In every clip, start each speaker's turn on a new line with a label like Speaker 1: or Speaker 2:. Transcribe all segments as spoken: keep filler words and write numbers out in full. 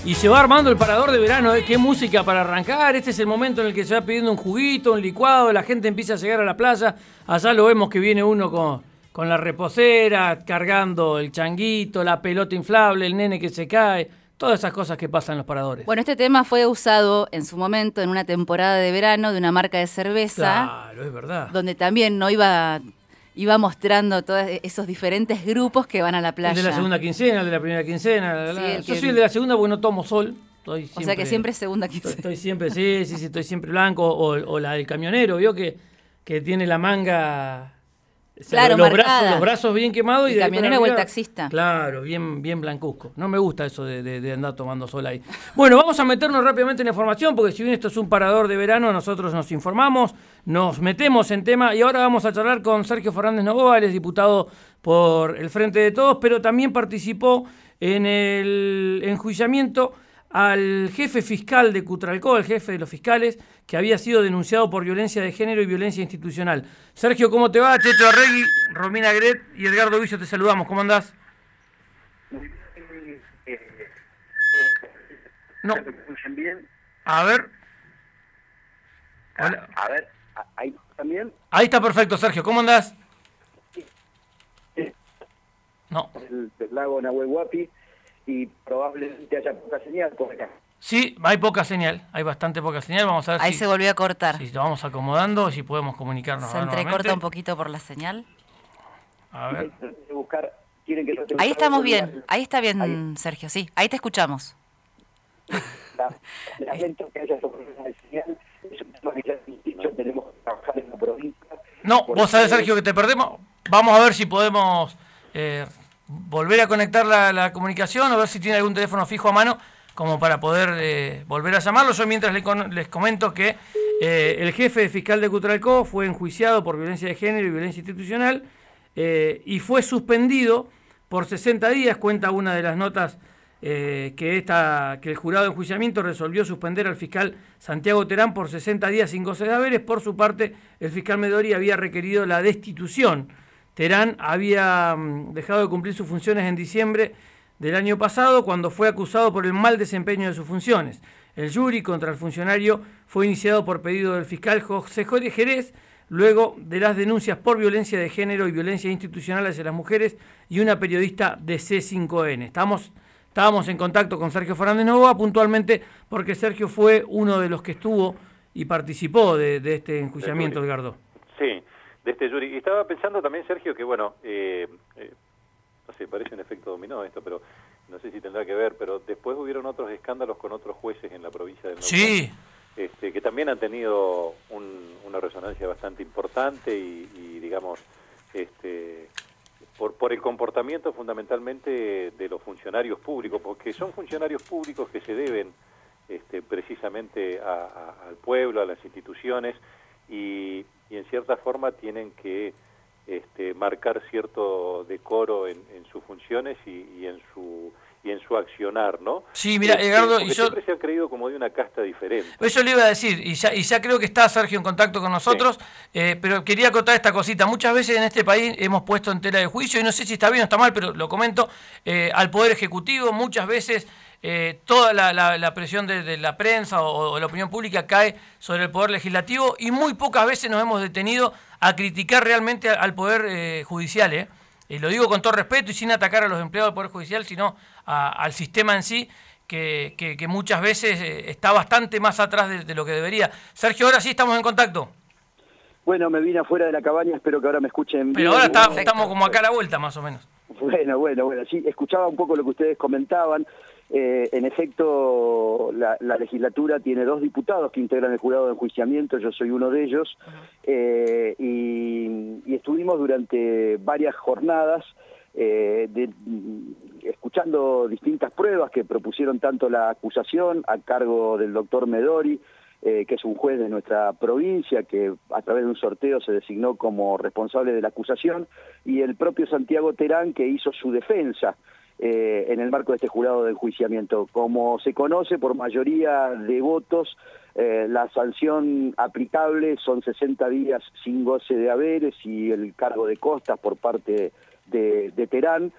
Speaker 1: Y se va armando el parador de verano, ¿eh? Qué música para arrancar. Este es el momento en el que se va pidiendo un juguito, un licuado, la gente empieza a llegar a la playa. Allá lo vemos que viene uno con, con la reposera, cargando el changuito, la pelota inflable, el nene que se cae. Todas esas cosas que pasan en los paradores.
Speaker 2: Bueno, este tema fue usado en su momento en una temporada de verano de una marca de cerveza.
Speaker 1: Claro, es verdad.
Speaker 2: Donde también no iba... iba mostrando todos esos diferentes grupos que van a la playa.
Speaker 1: El de la segunda quincena, el de la primera quincena. La, la.
Speaker 2: Sí,
Speaker 1: Yo
Speaker 2: que...
Speaker 1: soy el de la segunda porque no tomo sol. Estoy siempre,
Speaker 2: o sea que siempre es segunda quincena.
Speaker 1: Estoy, estoy siempre, sí, sí, sí, estoy siempre blanco. O, o la del camionero, vio que, que tiene la manga... O sea,
Speaker 2: claro,
Speaker 1: los,
Speaker 2: marcada.
Speaker 1: brazos, los brazos bien quemados.
Speaker 2: El
Speaker 1: y de
Speaker 2: camionero o el taxista.
Speaker 1: Claro, bien, bien blancuzco. No me gusta eso de, de, de andar tomando sol ahí. Bueno, vamos a meternos rápidamente en la información, porque si bien esto es un parador de verano, nosotros nos informamos, nos metemos en tema, y ahora vamos a charlar con Sergio Fernández Novoa, él es diputado por el Frente de Todos, pero también participó en el enjuiciamiento al jefe fiscal de Cutralcó, el jefe de los fiscales, que había sido denunciado por violencia de género y violencia institucional. Sergio, ¿cómo te va? Checho Arregui, Romina Gret y Edgardo Vicio te saludamos. ¿Cómo andás? No. A ver.
Speaker 3: Hola. A ver, ahí también.
Speaker 1: Ahí está perfecto, Sergio. ¿Cómo andás? No.
Speaker 3: El, el lago Nahuel Huapi. Y probablemente haya poca señal por acá.
Speaker 1: Sí, hay poca señal, hay bastante poca señal. Vamos a ver
Speaker 2: Ahí
Speaker 1: si,
Speaker 2: se volvió a cortar.
Speaker 1: Si lo vamos acomodando, si podemos comunicarnos.
Speaker 2: Se entrecorta un poquito por la señal.
Speaker 1: A ver.
Speaker 3: Buscar, ¿quieren que
Speaker 2: ahí estamos bien, ahí está bien, ahí. Sergio, sí, ahí te escuchamos.
Speaker 3: Lamento que haya problemas de señal, es un tema que ya dicho, tenemos que trabajar en la provincia.
Speaker 1: No, vos sabés, Sergio, que te perdemos. Vamos a ver si podemos... Eh, volver a conectar la, la comunicación o ver si tiene algún teléfono fijo a mano como para poder eh, volver a llamarlo. Yo mientras les, con, les comento que eh, el jefe fiscal de Cutralcó fue enjuiciado por violencia de género y violencia institucional eh, y fue suspendido por sesenta días, cuenta una de las notas eh, que, esta, que el jurado de enjuiciamiento resolvió suspender al fiscal Santiago Terán por sesenta días sin goce de haberes. Por su parte, el fiscal Medori había requerido la destitución. Terán había dejado de cumplir sus funciones en diciembre del año pasado cuando fue acusado por el mal desempeño de sus funciones. El jury contra el funcionario fue iniciado por pedido del fiscal José Jorge Jerez, luego de las denuncias por violencia de género y violencia institucional hacia las mujeres y una periodista de C cinco N. Estamos, estábamos en contacto con Sergio Fernández Novoa puntualmente porque Sergio fue uno de los que estuvo y participó de, de este enjuiciamiento, Edgardo.
Speaker 4: Sí. De este jury. Y estaba pensando también, Sergio, que bueno, eh, eh, no sé, parece un efecto dominó esto, pero no sé si tendrá que ver, pero después hubieron otros escándalos con otros jueces en la provincia de Neuquén,
Speaker 1: sí.
Speaker 4: este, que también han tenido un, una resonancia bastante importante y, y digamos, este, por, por el comportamiento fundamentalmente de los funcionarios públicos, porque son funcionarios públicos que se deben este, precisamente a, a, al pueblo, a las instituciones, y, y en cierta forma tienen que este, marcar cierto decoro en, en sus funciones y, y en su y en su accionar, ¿no?
Speaker 1: Sí, mira, Edgardo,
Speaker 4: y yo siempre se han creído como de una casta diferente.
Speaker 1: Eso le iba a decir, y ya, y ya creo que está Sergio en contacto con nosotros, sí. eh, pero quería acotar esta cosita. Muchas veces en este país hemos puesto en tela de juicio, y no sé si está bien o está mal, pero lo comento, eh, al Poder Ejecutivo. Muchas veces eh, toda la, la, la presión de, de la prensa o, o la opinión pública cae sobre el Poder Legislativo, y muy pocas veces nos hemos detenido a criticar realmente al Poder eh, Judicial, ¿eh? Y lo digo con todo respeto y sin atacar a los empleados del Poder Judicial, sino a, al sistema en sí, que, que, que muchas veces eh, está bastante más atrás de, de lo que debería. Sergio, ahora sí estamos en contacto.
Speaker 3: Bueno, me vine afuera de la cabaña, espero que ahora me escuchen bien.
Speaker 1: Pero ahora está, estamos como acá a la vuelta, más o menos.
Speaker 3: Bueno, bueno, bueno, sí, escuchaba un poco lo que ustedes comentaban. Eh, en efecto, la, la legislatura tiene dos diputados que integran el jurado de enjuiciamiento, yo soy uno de ellos, eh, y, y estuvimos durante varias jornadas eh, de, escuchando distintas pruebas que propusieron tanto la acusación a cargo del doctor Medori, eh, que es un juez de nuestra provincia, que a través de un sorteo se designó como responsable de la acusación, y el propio Santiago Terán, que hizo su defensa Eh, en el marco de este jurado de enjuiciamiento. Como se conoce, por mayoría de votos, eh, la sanción aplicable son sesenta días sin goce de haberes y el cargo de costas por parte de, de Terán.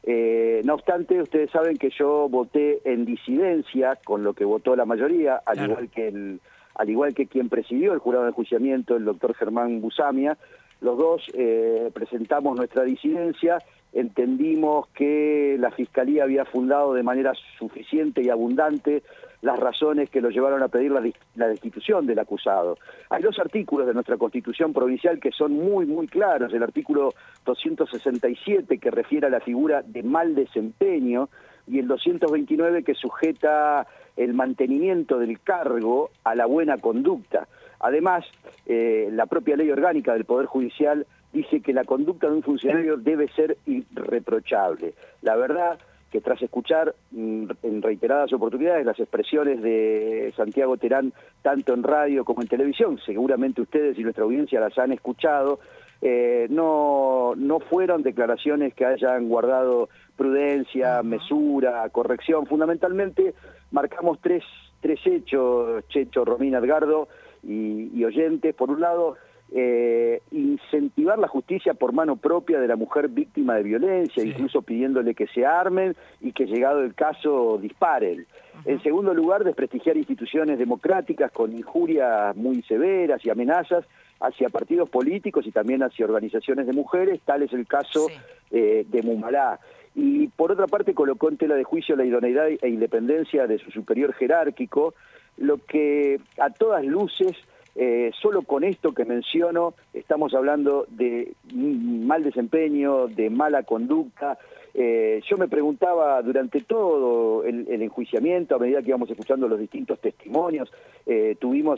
Speaker 3: Eh, no obstante, ustedes saben que yo voté en disidencia con lo que votó la mayoría, al
Speaker 1: Claro.
Speaker 3: igual que el, al igual que quien presidió el jurado de enjuiciamiento, el doctor Germán Busamia. Los dos eh, presentamos nuestra disidencia, entendimos que la Fiscalía había fundado de manera suficiente y abundante las razones que lo llevaron a pedir la, la destitución del acusado. Hay dos artículos de nuestra Constitución provincial que son muy, muy claros. El artículo doscientos sesenta y siete, que refiere a la figura de mal desempeño, y el doscientos veintinueve, que sujeta el mantenimiento del cargo a la buena conducta. Además, eh, la propia ley orgánica del Poder Judicial dice que la conducta de un funcionario debe ser irreprochable. La verdad que tras escuchar mm, en reiteradas oportunidades las expresiones de Santiago Terán, tanto en radio como en televisión, seguramente ustedes y nuestra audiencia las han escuchado, eh, no, no fueron declaraciones que hayan guardado prudencia, mesura, corrección. Fundamentalmente marcamos tres, tres hechos, Checho, Romina, Edgardo y, y oyentes. Por un lado, Eh, incentivar la justicia por mano propia de la mujer víctima de violencia, sí, incluso pidiéndole que se armen y que, llegado el caso, disparen. Uh-huh. En segundo lugar, desprestigiar instituciones democráticas con injurias muy severas y amenazas hacia partidos políticos y también hacia organizaciones de mujeres, tal es el caso sí. eh, de Mumalá. Y por otra parte, colocó en tela de juicio la idoneidad e independencia de su superior jerárquico, lo que a todas luces, Eh, solo con esto que menciono, estamos hablando de mal desempeño, de mala conducta. Eh, yo me preguntaba durante todo el, el enjuiciamiento, a medida que íbamos escuchando los distintos testimonios, eh, tuvimos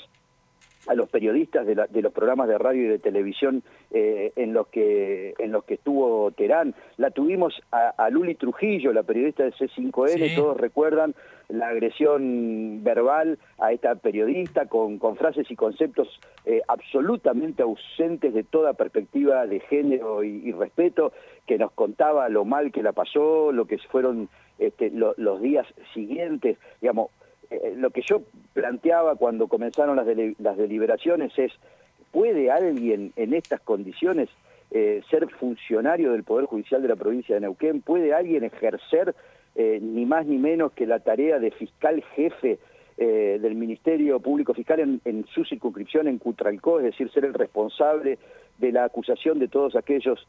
Speaker 3: a los periodistas de, la, de los programas de radio y de televisión eh, en los que en los que estuvo Terán, la tuvimos a, a Luli Trujillo, la periodista de C cinco N, sí. Todos recuerdan la agresión verbal a esta periodista con, con frases y conceptos eh, absolutamente ausentes de toda perspectiva de género y, y respeto, que nos contaba lo mal que la pasó, lo que fueron este, lo, los días siguientes, digamos. Eh, lo que yo planteaba cuando comenzaron las, deli las deliberaciones es, ¿puede alguien en estas condiciones eh, ser funcionario del Poder Judicial de la provincia de Neuquén? ¿Puede alguien ejercer eh, ni más ni menos que la tarea de fiscal jefe eh, del Ministerio Público Fiscal en, en su circunscripción en Cutralcó, es decir, ser el responsable de la acusación de todos aquellos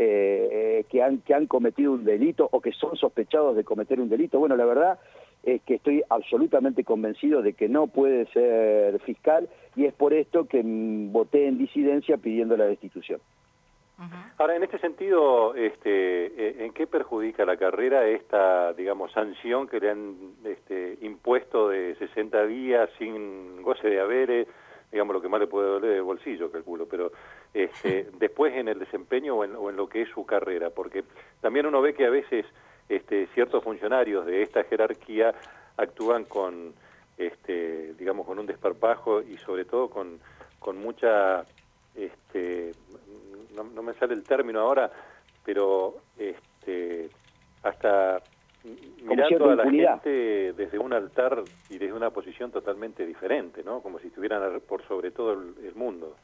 Speaker 3: eh, que, han, que han cometido un delito o que son sospechados de cometer un delito? Bueno, la verdad es que estoy absolutamente convencido de que no puede ser fiscal, y es por esto que mm, voté en disidencia pidiendo la destitución.
Speaker 4: Uh-huh. Ahora, en este sentido, este, ¿en qué perjudica la carrera esta, digamos, sanción que le han este, impuesto de sesenta días sin goce de haberes, digamos, lo que más le puede doler del bolsillo, calculo, pero este, después en el desempeño o en, o en lo que es su carrera? Porque también uno ve que a veces Este, ciertos funcionarios de esta jerarquía actúan con, este, digamos, con un desparpajo y sobre todo con, con mucha, este, no, no me sale el término ahora, pero este, hasta mirando a la gente desde un altar y desde una posición totalmente diferente, ¿no? Como si estuvieran por sobre todo el, el mundo.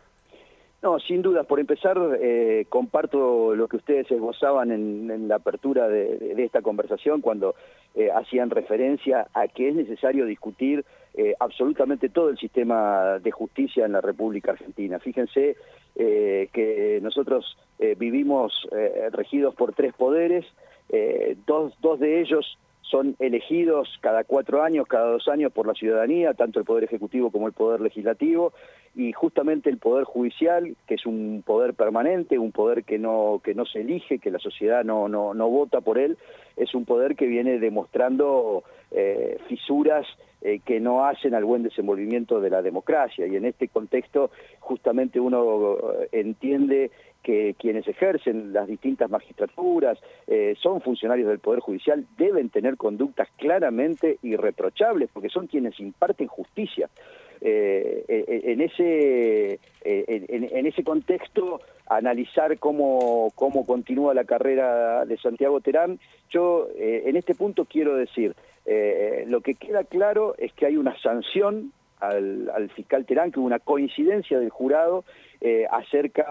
Speaker 3: No, sin duda. Por empezar, eh, comparto lo que ustedes esbozaban en, en la apertura de, de, de esta conversación, cuando eh, hacían referencia a que es necesario discutir eh, absolutamente todo el sistema de justicia en la República Argentina. Fíjense eh, que nosotros eh, vivimos eh, regidos por tres poderes, eh, dos, dos de ellos son elegidos cada cuatro años, cada dos años por la ciudadanía, tanto el Poder Ejecutivo como el Poder Legislativo, y justamente el Poder Judicial, que es un poder permanente, un poder que no, que no se elige, que la sociedad no, no, no vota por él, es un poder que viene demostrando eh, fisuras eh, que no hacen al buen desenvolvimiento de la democracia, y en este contexto justamente uno entiende que quienes ejercen las distintas magistraturas, eh, son funcionarios del Poder Judicial, deben tener conductas claramente irreprochables, porque son quienes imparten justicia. Eh, en, ese, en, en ese contexto, analizar cómo, cómo continúa la carrera de Santiago Terán, yo eh, en este punto quiero decir, eh, lo que queda claro es que hay una sanción al, al fiscal Terán, que hubo una coincidencia del jurado eh, acerca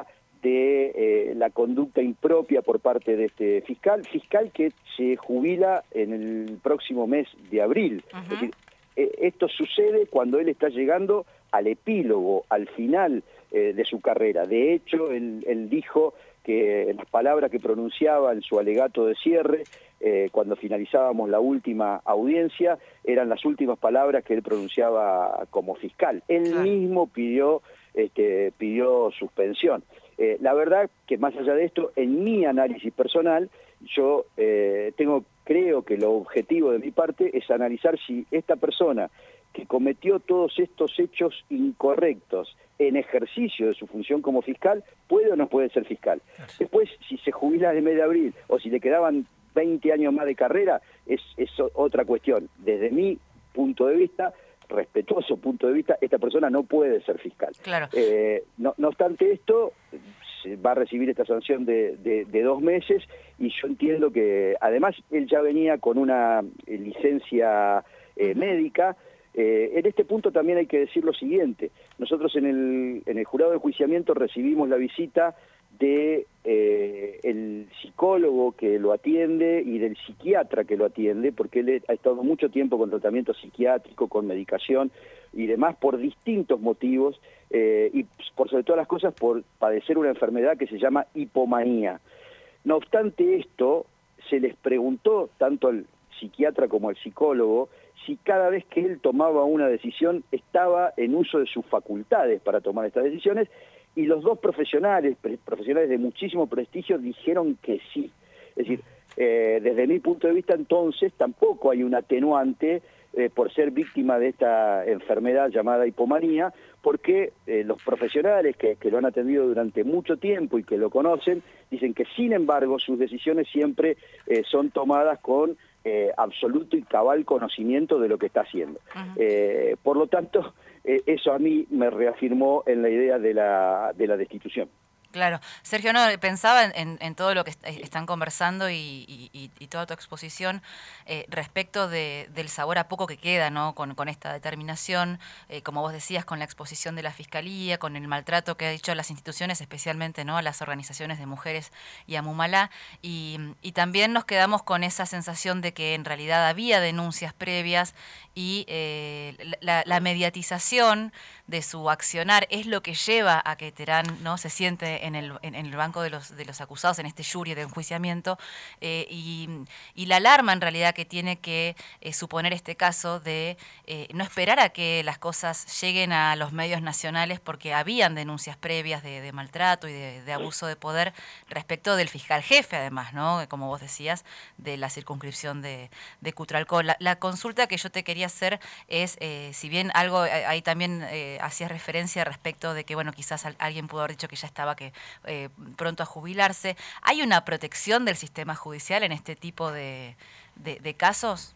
Speaker 3: de eh, la conducta impropia por parte de este fiscal, fiscal que se jubila en el próximo mes de abril. Uh-huh. Es decir, eh, esto sucede cuando él está llegando al epílogo, al final eh, de su carrera. De hecho, él, él dijo que las palabras que pronunciaba en su alegato de cierre, eh, cuando finalizábamos la última audiencia, eran las últimas palabras que él pronunciaba como fiscal. Él claro. mismo pidió, este, pidió suspensión. Eh, la verdad que más allá de esto, en mi análisis personal, yo eh, tengo, creo que lo objetivo de mi parte es analizar si esta persona que cometió todos estos hechos incorrectos en ejercicio de su función como fiscal, puede o no puede ser fiscal. Después, si se jubila en el mes de abril o si le quedaban veinte años más de carrera, es, es otra cuestión. Desde mi punto de vista, respetuoso punto de vista, esta persona no puede ser fiscal.
Speaker 2: Claro.
Speaker 3: Eh, no, no obstante esto, se va a recibir esta sanción de, de, de dos meses y yo entiendo que, además, él ya venía con una eh, licencia eh, médica. Eh, en este punto también hay que decir lo siguiente. Nosotros en el, en el jurado de enjuiciamiento recibimos la visita de eh, el psicólogo que lo atiende y del psiquiatra que lo atiende, porque él ha estado mucho tiempo con tratamiento psiquiátrico, con medicación y demás por distintos motivos, eh, y por sobre todas las cosas por padecer una enfermedad que se llama hipomanía. No obstante esto, se les preguntó tanto al psiquiatra como al psicólogo si cada vez que él tomaba una decisión estaba en uso de sus facultades para tomar estas decisiones, y los dos profesionales, profesionales de muchísimo prestigio, dijeron que sí. Es decir, eh, desde mi punto de vista, entonces, tampoco hay un atenuante eh, por ser víctima de esta enfermedad llamada hipomanía, porque eh, los profesionales que, que lo han atendido durante mucho tiempo y que lo conocen, dicen que, sin embargo, sus decisiones siempre eh, son tomadas con eh, absoluto y cabal conocimiento de lo que está haciendo. Uh-huh. Eh, por lo tanto, eh, eso a mí me reafirmó en la idea de la, de la destitución.
Speaker 2: Claro. Sergio, no, pensaba en, en todo lo que est están conversando y, y, y toda tu exposición eh, respecto de, del sabor a poco que queda, ¿no? Con, con esta determinación, eh, como vos decías, con la exposición de la Fiscalía, con el maltrato que ha hecho a las instituciones, especialmente, ¿no?, a las organizaciones de mujeres y a Mumalá, y, y también nos quedamos con esa sensación de que en realidad había denuncias previas y eh, la, la mediatización de su accionar es lo que lleva a que Terán, ¿no?, se siente en el, en, en el banco de los, de los acusados, en este jury de enjuiciamiento, eh, y, y la alarma en realidad que tiene que eh, suponer este caso de eh, no esperar a que las cosas lleguen a los medios nacionales, porque habían denuncias previas de, de maltrato y de, de abuso de poder respecto del fiscal jefe, además, ¿no?, como vos decías, de la circunscripción de, de Cutralcó. La, la consulta que yo te quería hacer es, eh, si bien algo ahí también eh, hacías referencia respecto de que, bueno, quizás alguien pudo haber dicho que ya estaba que eh, pronto a jubilarse, ¿hay una protección del sistema judicial en este tipo de, de, de casos?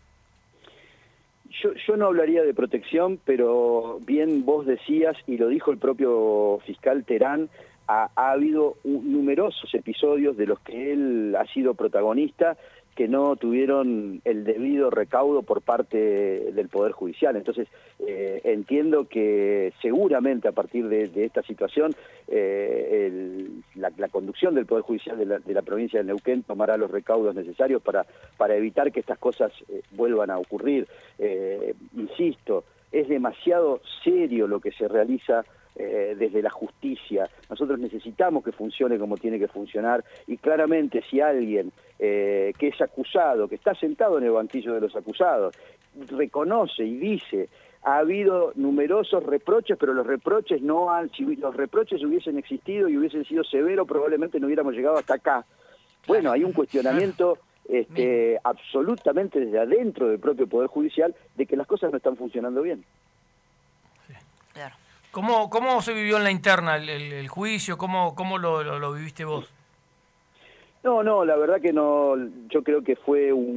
Speaker 3: Yo, yo no hablaría de protección, pero bien vos decías, y lo dijo el propio fiscal Terán, ha, ha habido un, numerosos episodios de los que él ha sido protagonista que no tuvieron el debido recaudo por parte del Poder Judicial. Entonces, eh, entiendo que seguramente a partir de, de esta situación, eh, el, la, la conducción del Poder Judicial de la, de la provincia de Neuquén tomará los recaudos necesarios para, para evitar que estas cosas eh, vuelvan a ocurrir. Eh, insisto, es demasiado serio lo que se realiza Eh, desde la justicia. Nosotros necesitamos que funcione como tiene que funcionar, y claramente si alguien eh, que es acusado, que está sentado en el banquillo de los acusados, reconoce y dice, ha habido numerosos reproches, pero los reproches no han, si los reproches hubiesen existido y hubiesen sido severos, probablemente no hubiéramos llegado hasta acá. Bueno, hay un cuestionamiento este, absolutamente desde adentro del propio Poder Judicial de que las cosas no están funcionando bien.
Speaker 1: Sí. Claro. ¿Cómo, ¿Cómo se vivió en la interna el, el, el juicio? ¿Cómo, cómo lo, lo, lo viviste vos?
Speaker 3: No, no, la verdad que no. Yo creo que fue un,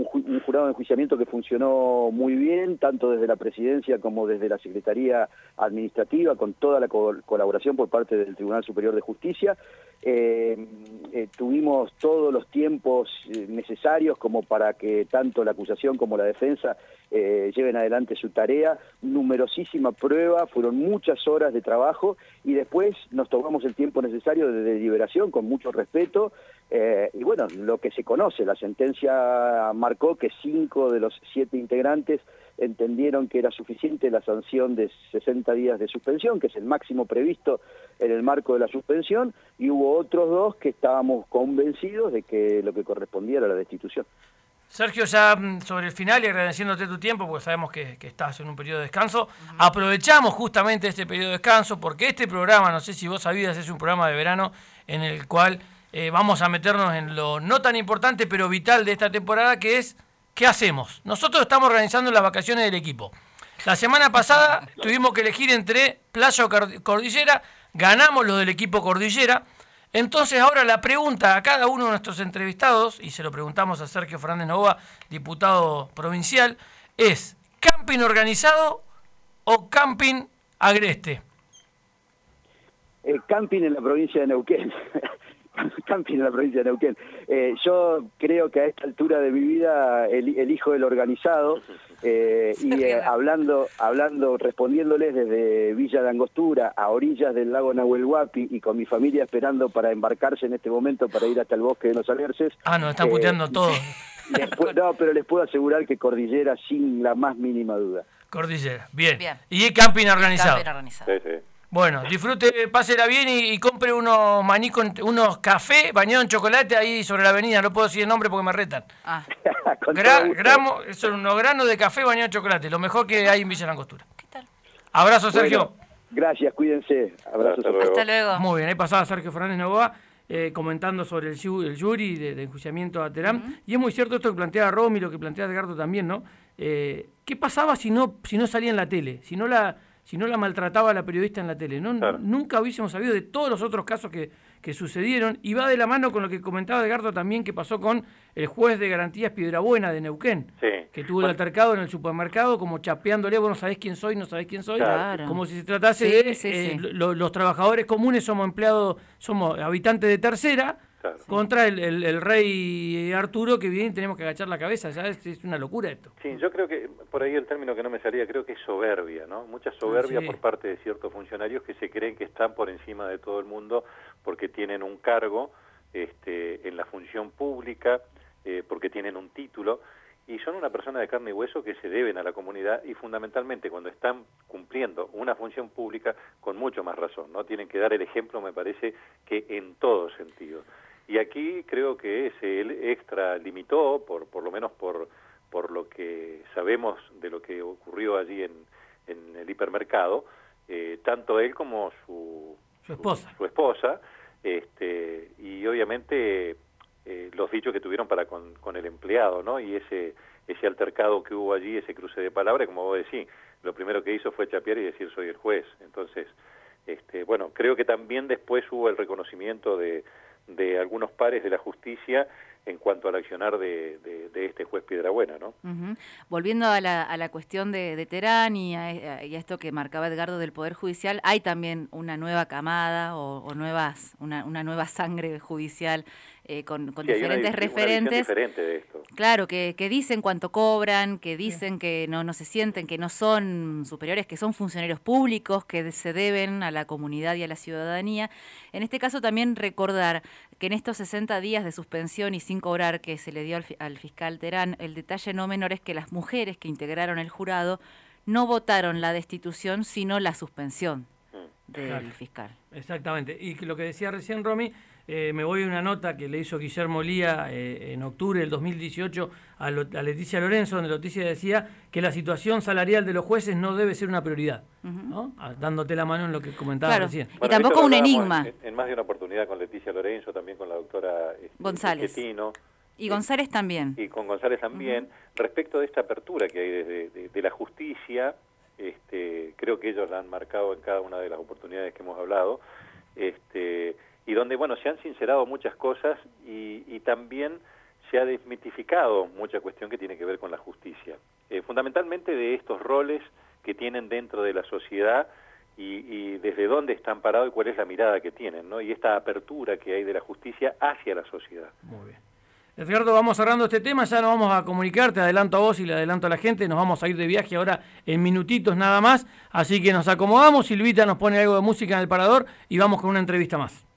Speaker 3: un, un jurado de enjuiciamiento que funcionó muy bien, tanto desde la presidencia como desde la Secretaría Administrativa, con toda la co colaboración por parte del Tribunal Superior de Justicia. Eh, eh, tuvimos todos los tiempos eh, necesarios como para que tanto la acusación como la defensa eh, lleven adelante su tarea. Numerosísima prueba, fueron muchas horas de trabajo y después nos tomamos el tiempo necesario de deliberación con mucho respeto. Eh, y bueno, lo que se conoce, la sentencia marcó que cinco de los siete integrantes entendieron que era suficiente la sanción de sesenta días de suspensión, que es el máximo previsto en el marco de la suspensión, y hubo otros dos que estábamos convencidos de que lo que correspondía era la destitución.
Speaker 1: Sergio, ya sobre el final y agradeciéndote tu tiempo, porque sabemos que, que estás en un periodo de descanso, uh-huh. aprovechamos justamente este periodo de descanso, porque este programa, no sé si vos sabías, es un programa de verano en el cual eh, vamos a meternos en lo no tan importante, pero vital de esta temporada, que es ¿qué hacemos? Nosotros estamos organizando las vacaciones del equipo. La semana pasada tuvimos que elegir entre Playa o Cordillera, ganamos los del equipo Cordillera. Entonces ahora la pregunta a cada uno de nuestros entrevistados, y se lo preguntamos a Sergio Fernández Novoa, diputado provincial, es ¿camping organizado o camping agreste?
Speaker 3: Eh, camping en la provincia de Neuquén. Camping en la provincia de Neuquén. Eh, yo creo que a esta altura de mi vida el, elijo el organizado eh, y eh, hablando, hablando, respondiéndoles desde Villa de Angostura a orillas del lago Nahuel Huapi y con mi familia esperando para embarcarse en este momento para ir hasta el bosque de los Alerces.
Speaker 1: Ah, nos están puteando eh, todos.
Speaker 3: No, pero les puedo asegurar que Cordillera sin la más mínima duda.
Speaker 1: Cordillera, bien. bien. Y el camping organizado.
Speaker 2: Camping organizado.
Speaker 4: Sí, sí.
Speaker 1: Bueno, disfrute, pásela bien y, y compre unos maní con unos café bañados en chocolate ahí sobre la avenida. No puedo decir el nombre porque me retan. Ah. Gra, gramo, son unos granos de café bañados en chocolate, lo mejor que hay en Villa Langostura. ¿Qué tal? Abrazo, Sergio.
Speaker 3: Bueno, gracias, cuídense. Abrazo.
Speaker 2: Hasta luego. Hasta luego.
Speaker 1: Muy bien, ahí pasaba Sergio Fernández Novoa eh, comentando sobre el, el jury de, de enjuiciamiento a Terán. Uh-huh. Y es muy cierto esto que plantea Romy, lo que plantea Edgardo también, ¿no? Eh, ¿Qué pasaba si no, si no salía en la tele? Si no la... si no la maltrataba la periodista en la tele. ¿No? Claro. Nunca hubiésemos sabido de todos los otros casos que, que sucedieron, y va de la mano con lo que comentaba Edgardo también, que pasó con el juez de garantías Piedrabuena de Neuquén, sí. que tuvo bueno. el altercado en el supermercado, como chapeándole, vos no sabés quién soy, no sabés quién soy,
Speaker 2: claro.
Speaker 1: como si se tratase sí, de sí, eh, sí. Lo, los trabajadores comunes somos empleados, somos habitantes de tercera, claro. contra el, el, el rey Arturo, que viene y tenemos que agachar la cabeza. Ya es, es una locura esto.
Speaker 4: Sí, yo creo que, por ahí el término que no me salía, creo que es soberbia, ¿no? Mucha soberbia sí. por parte de ciertos funcionarios que se creen que están por encima de todo el mundo porque tienen un cargo este, en la función pública, eh, porque tienen un título, y son una persona de carne y hueso que se deben a la comunidad, y fundamentalmente cuando están cumpliendo una función pública, con mucho más razón, ¿no? Tienen que dar el ejemplo, me parece, que en todo sentido. Y aquí creo que se extralimitó, por, por lo menos por, por lo que sabemos de lo que ocurrió allí en, en el hipermercado, eh, tanto él como su,
Speaker 1: su esposa,
Speaker 4: su, su esposa este, y obviamente eh, los dichos que tuvieron para con, con el empleado, ¿no? Y ese, ese altercado que hubo allí, ese cruce de palabras, como vos decís, lo primero que hizo fue chapear y decir soy el juez. Entonces, este, bueno, creo que también después hubo el reconocimiento de de algunos pares de la justicia en cuanto al accionar de, de, de este juez Piedrabuena, ¿no?
Speaker 2: Uh-huh. Volviendo a la, a la cuestión de, de Terán y a, y a esto que marcaba Edgardo del Poder Judicial, hay también una nueva camada o, o nuevas una, una nueva sangre judicial eh, con, con sí, diferentes
Speaker 4: una,
Speaker 2: referentes.
Speaker 4: Una diferente de esto.
Speaker 2: Claro, que, que dicen cuánto cobran, que dicen sí. que no, no se sienten, que no son superiores, que son funcionarios públicos, que se deben a la comunidad y a la ciudadanía. En este caso también recordar que en estos sesenta días de suspensión y sin cobrar que se le dio al, al fiscal Terán, el detalle no menor es que las mujeres que integraron el jurado no votaron la destitución, sino la suspensión del claro. fiscal.
Speaker 1: Exactamente. Y lo que decía recién Romy, eh, me voy a una nota que le hizo Guillermo Lía eh, en octubre del dos mil dieciocho a, Lo, a Leticia Lorenzo, donde Leticia decía que la situación salarial de los jueces no debe ser una prioridad, uh-huh. ¿no? Ah, dándote la mano en lo que comentaba
Speaker 2: claro.
Speaker 1: recién.
Speaker 2: Bueno, y tampoco un enigma.
Speaker 4: En, en más de una oportunidad con Leticia Lorenzo, también con la doctora este,
Speaker 2: González.
Speaker 4: Schettino,
Speaker 2: y González también.
Speaker 4: Y con González también, uh-huh. respecto de esta apertura que hay desde de, de la justicia, este, creo que ellos la han marcado en cada una de las oportunidades que hemos hablado, este, y donde, bueno, se han sincerado muchas cosas y, y también se ha desmitificado mucha cuestión que tiene que ver con la justicia, eh, fundamentalmente de estos roles que tienen dentro de la sociedad y, y desde dónde están parados y cuál es la mirada que tienen, ¿no? Y esta apertura que hay de la justicia hacia la sociedad.
Speaker 1: Muy bien. Edgardo, vamos cerrando este tema, ya nos vamos a comunicar, te adelanto a vos y le adelanto a la gente, nos vamos a ir de viaje ahora en minutitos nada más, así que nos acomodamos, Silvita nos pone algo de música en el parador y vamos con una entrevista más.